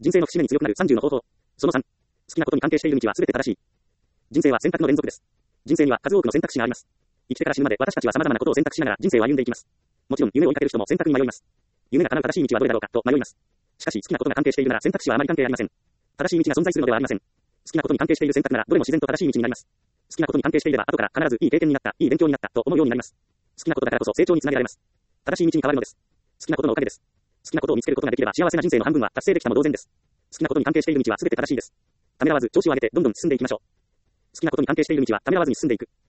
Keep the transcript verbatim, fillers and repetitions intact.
人生の節目に強くなるさんじゅうの方法。そのさん。好きなことに関係している道は全て正しい。人生は選択の連続です。人生には数多くの選択肢があります。生きてから死ぬまで私たちは様々なことを選択しながら人生を歩んでいきます。もちろん夢を追いかける人も選択に迷います。夢が叶う正しい道はどれだろうかと迷います。しかし好きなことが関係しているなら選択肢はあまり関係ありません。正しい道が存在するのではありません。好きなことに関係している選択ならどれも自然と正しい道になります。好きなことに関係していれば後から必ずいい経験になった、いい勉強になったと思うようになります。好きなことだからこそ成長につなげられます。正しい道に変わるのです。好きなことのおかげです。好きなことを見つけることができれば幸せな人生の半分は達成できたも同然です。好きなことに関係している道は全て正しいです。ためらわず調子を上げてどんどん進んでいきましょう。好きなことに関係している道はためらわずに進んでいく。